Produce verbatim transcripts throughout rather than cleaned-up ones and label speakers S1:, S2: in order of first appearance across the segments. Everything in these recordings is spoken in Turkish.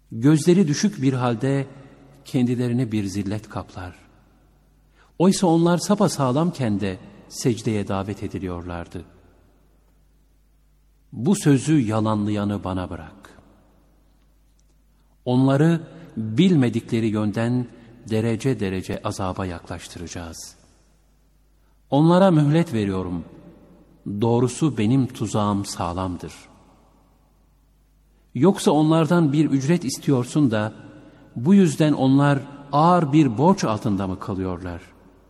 S1: Gözleri düşük bir halde kendilerini bir zillet kaplar. Oysa onlar sapasağlamken de secdeye davet ediliyorlardı. Bu sözü yalanlayanı bana bırak. Onları bilmedikleri yönden derece derece azaba yaklaştıracağız. Onlara mühlet veriyorum. Doğrusu benim tuzağım sağlamdır. Yoksa onlardan bir ücret istiyorsun da bu yüzden onlar ağır bir borç altında mı kalıyorlar?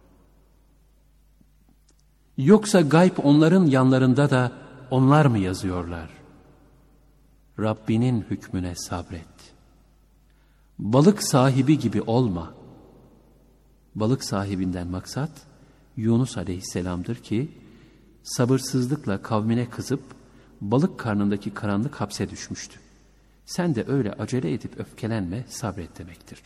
S1: Yoksa gayb onların yanlarında da onlar mı yazıyorlar? Rabbinin hükmüne sabret. Balık sahibi gibi olma. Balık sahibinden maksat Yunus aleyhisselamdır ki sabırsızlıkla kavmine kızıp balık karnındaki karanlık hapse düşmüştü. Sen de öyle acele edip öfkelenme, sabret demektir.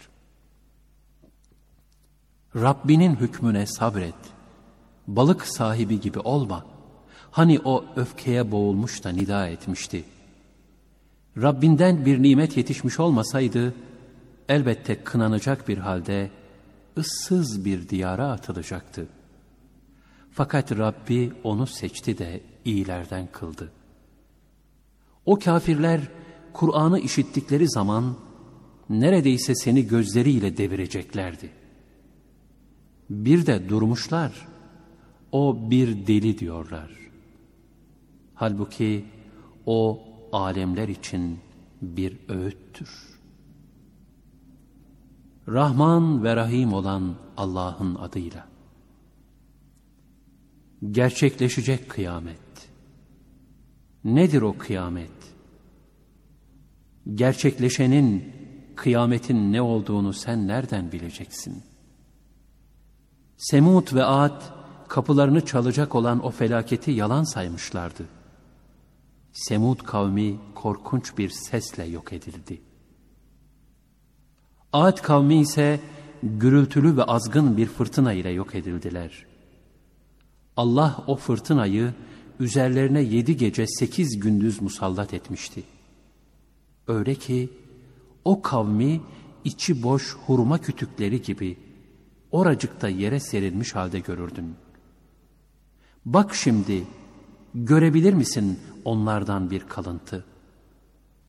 S1: Rabbinin hükmüne sabret. Balık sahibi gibi olma. Hani o öfkeye boğulmuş da nida etmişti. Rabbinden bir nimet yetişmiş olmasaydı, elbette kınanacak bir halde ıssız bir diyara atılacaktı. Fakat Rabbi onu seçti de iyilerden kıldı. O kafirler Kur'an'ı işittikleri zaman neredeyse seni gözleriyle devireceklerdi. Bir de durmuşlar, o bir deli diyorlar. Halbuki o alemler için bir öğüttür. Rahman ve Rahim olan Allah'ın adıyla. Gerçekleşecek kıyamet. Nedir o kıyamet? Gerçekleşenin, kıyametin ne olduğunu sen nereden bileceksin? Semud ve Ad, kapılarını çalacak olan o felaketi yalan saymışlardı. Semud kavmi korkunç bir sesle yok edildi. Ad kavmi ise gürültülü ve azgın bir fırtına ile yok edildiler. Allah o fırtınayı üzerlerine yedi gece sekiz gündüz musallat etmişti. Öyle ki o kavmi içi boş hurma kütükleri gibi oracıkta yere serilmiş halde görürdün. Bak şimdi, görebilir misin onlardan bir kalıntı?